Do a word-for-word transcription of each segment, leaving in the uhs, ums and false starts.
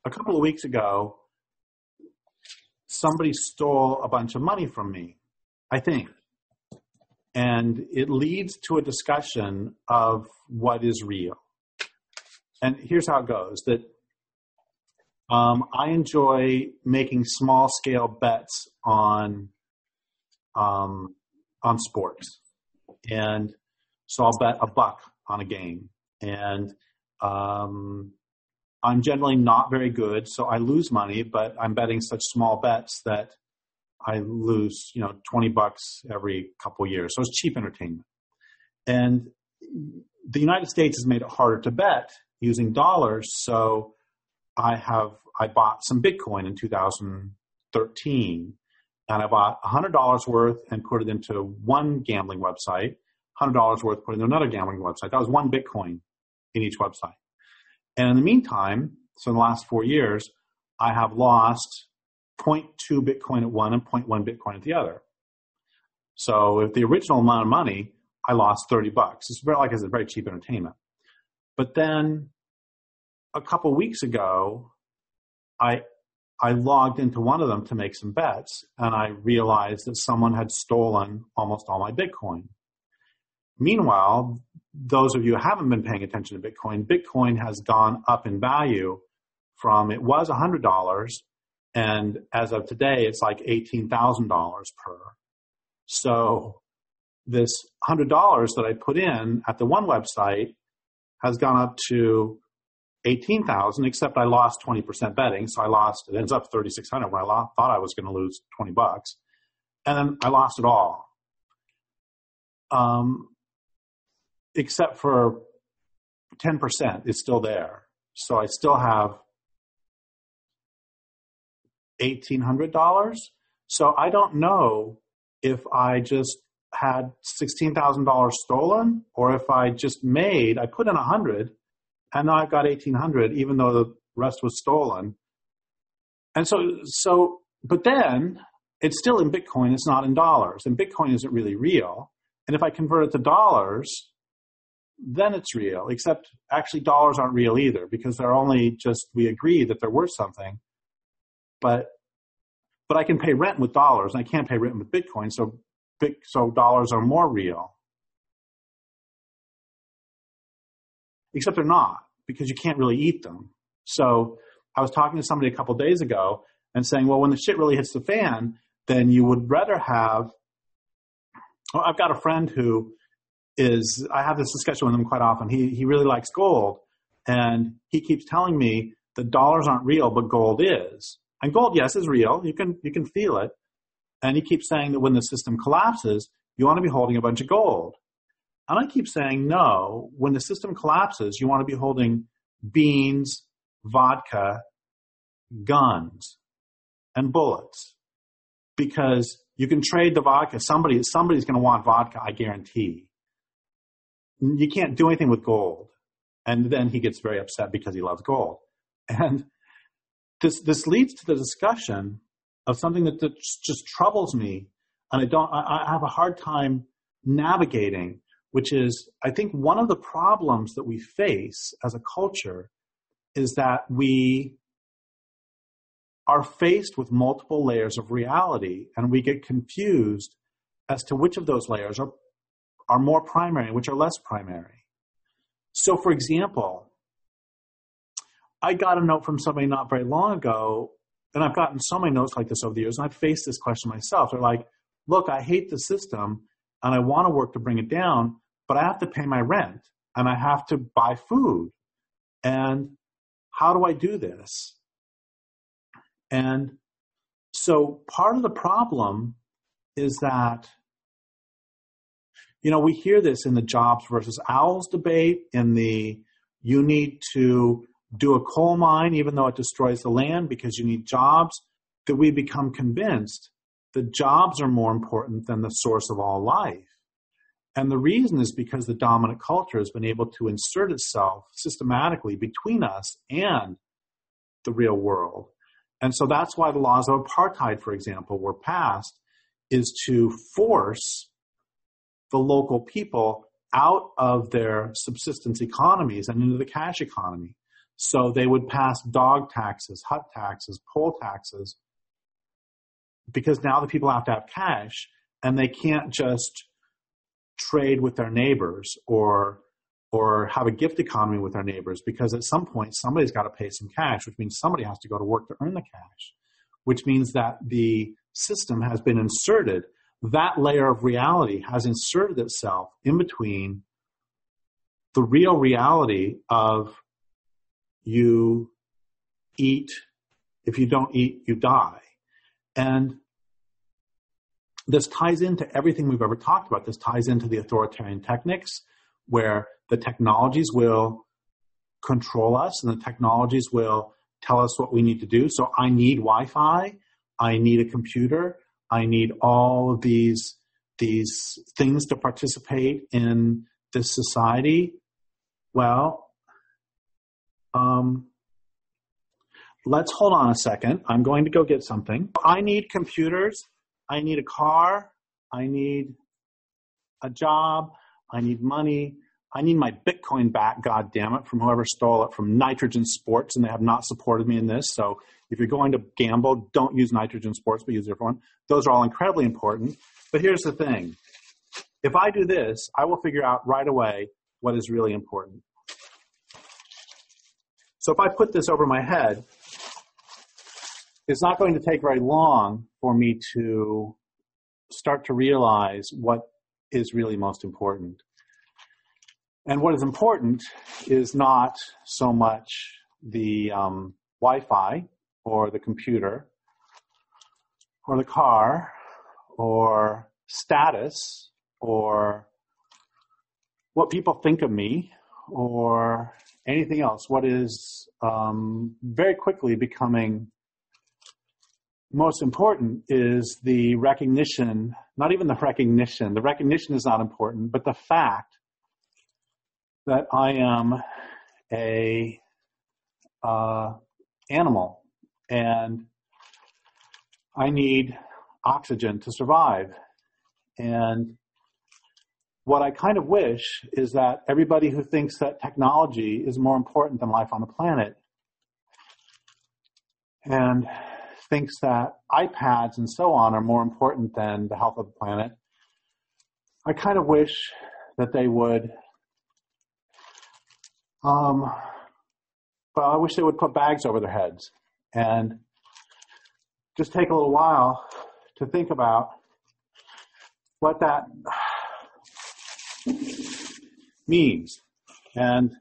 a couple of weeks ago, somebody stole a bunch of money from me, I think. And it leads to a discussion of what is real. And here's how it goes, that um, I enjoy making small-scale bets on um, on sports. And so I'll bet a buck on a game. And um, I'm generally not very good, so I lose money, but I'm betting such small bets that I lose, you know, twenty bucks every couple of years. So it's cheap entertainment. And the United States has made it harder to bet using dollars. So I have, I bought some Bitcoin in two thousand thirteen, and I bought one hundred dollars worth and put it into one gambling website, one hundred dollars worth put it into another gambling website. That was one Bitcoin in each website. And in the meantime, so in the last four years, I have lost zero point two Bitcoin at one and zero point one Bitcoin at the other. So if the original amount of money, I lost thirty bucks. It's very, like I said, very cheap entertainment. But then a couple weeks ago, I I logged into one of them to make some bets, and I realized that someone had stolen almost all my Bitcoin. Meanwhile, those of you who haven't been paying attention to Bitcoin, Bitcoin has gone up in value from, it was one hundred dollars, and as of today, it's like eighteen thousand dollars per. So this one hundred dollars that I put in at the one website has gone up to eighteen thousand dollars, except I lost twenty percent betting. So I lost, it ends up thirty-six hundred dollars when I lo- thought I was going to lose twenty bucks. And then I lost it all. Um, except for ten percent is still there. So I still have eighteen hundred dollars. So I don't know if I just had sixteen thousand dollars stolen, or if I just made, I put in one hundred and now I've got eighteen hundred, even though the rest was stolen. And so, so, but then it's still in Bitcoin, it's not in dollars, and Bitcoin isn't really real. And if I convert it to dollars, then it's real, except actually dollars aren't real either, because they're only just, we agree that they're worth something, but, but I can pay rent with dollars and I can't pay rent with Bitcoin. So So dollars are more real. Except they're not, because you can't really eat them. So I was talking to somebody a couple days ago and saying, well, when the shit really hits the fan, then you would rather have, well, I've got a friend who is, I have this discussion with him quite often. He he really likes gold, and he keeps telling me that dollars aren't real, but gold is. And gold, yes, is real. You can you can feel it. And he keeps saying that when the system collapses, you want to be holding a bunch of gold. And I keep saying, no, when the system collapses, you want to be holding beans, vodka, guns, and bullets. Because you can trade the vodka. Somebody, somebody's going to want vodka, I guarantee. You can't do anything with gold. And then he gets very upset because he loves gold. And this this leads to the discussion of something that, that just troubles me, and I don't. I, I have a hard time navigating, which is, I think one of the problems that we face as a culture is that we are faced with multiple layers of reality, and we get confused as to which of those layers are are more primary and which are less primary. So, for example, I got a note from somebody not very long ago. And I've gotten so many notes like this over the years, and I've faced this question myself. They're like, look, I hate the system, and I want to work to bring it down, but I have to pay my rent, and I have to buy food. And how do I do this? And so part of the problem is that, you know, we hear this in the jobs versus owls debate, in the you need to do a coal mine even though it destroys the land because you need jobs, that we become convinced that jobs are more important than the source of all life. And the reason is because the dominant culture has been able to insert itself systematically between us and the real world. And so that's why the laws of apartheid, for example, were passed, is to force the local people out of their subsistence economies and into the cash economy. So they would pass dog taxes, hut taxes, poll taxes, because now the people have to have cash, and they can't just trade with their neighbors or or have a gift economy with their neighbors, because at some point somebody's got to pay some cash, which means somebody has to go to work to earn the cash, which means that the system has been inserted. That layer of reality has inserted itself in between the real reality of you eat, if you don't eat, you die. And this ties into everything we've ever talked about. This ties into the authoritarian techniques, where the technologies will control us and the technologies will tell us what we need to do. So I need Wi-Fi. I need a computer. I need all of these, these things to participate in this society. Well, um, let's hold on a second. I'm going to go get something. I need computers. I need a car. I need a job. I need money. I need my Bitcoin back, God damn it, from whoever stole it from Nitrogen Sports, and they have not supported me in this. So if you're going to gamble, don't use Nitrogen Sports, but use a different one. Those are all incredibly important. But here's the thing. If I do this, I will figure out right away what is really important. So if I put this over my head, it's not going to take very long for me to start to realize what is really most important. And what is important is not so much the um, Wi-Fi or the computer or the car or status or what people think of me or anything else. What is um, very quickly becoming most important is the recognition, not even the recognition. The recognition is not important, but the fact that I am a uh, animal and I need oxygen to survive. And what I kind of wish is that everybody who thinks that technology is more important than life on the planet and thinks that iPads and so on are more important than the health of the planet, I kind of wish that they would Um, but I wish they would put bags over their heads and just take a little while to think about what that means. And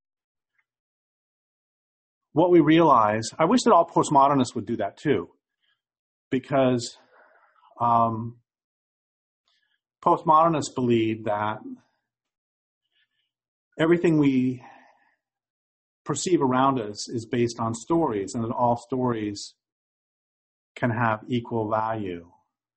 what we realize, I wish that all postmodernists would do that too, because um, postmodernists believe that everything we perceive around us is based on stories, and that all stories can have equal value.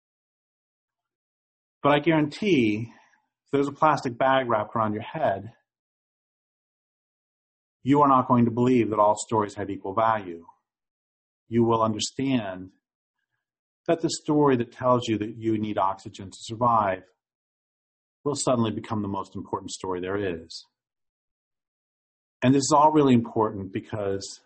But I guarantee if there's a plastic bag wrapped around your head, you are not going to believe that all stories have equal value. You will understand that the story that tells you that you need oxygen to survive will suddenly become the most important story there is. And this is all really important because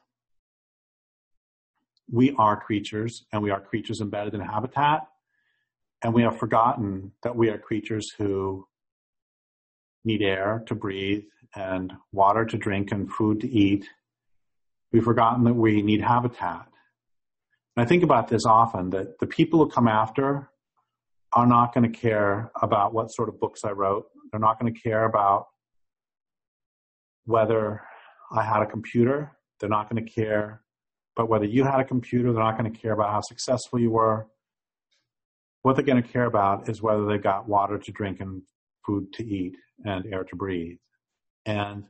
we are creatures, and we are creatures embedded in habitat, and we have forgotten that we are creatures who need air to breathe and water to drink and food to eat. We've forgotten that we need habitat. And I think about this often, that the people who come after are not going to care about what sort of books I wrote. They're not going to care about whether I had a computer. They're not going to care about whether you had a computer. They're not going to care about how successful you were. What they're going to care about is whether they got water to drink and food to eat and air to breathe. And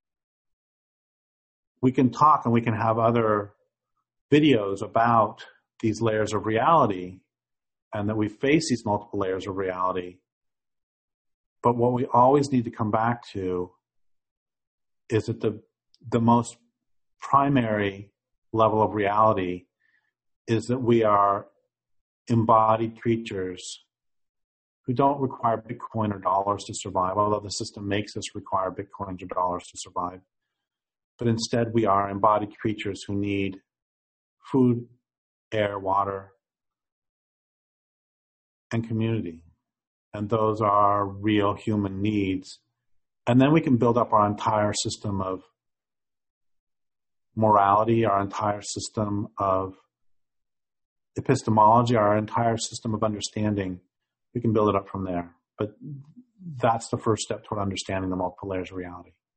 we can talk and we can have other videos about these layers of reality and that we face these multiple layers of reality. But what we always need to come back to is that the the most primary level of reality is that we are embodied creatures who don't require Bitcoin or dollars to survive, although the system makes us require Bitcoins or dollars to survive. but instead we are embodied creatures who need food, air, water, and community. And those are real human needs. And then we can build up our entire system of morality, our entire system of epistemology, our entire system of understanding. We can build it up from there. But that's the first step toward understanding the multiple layers of reality.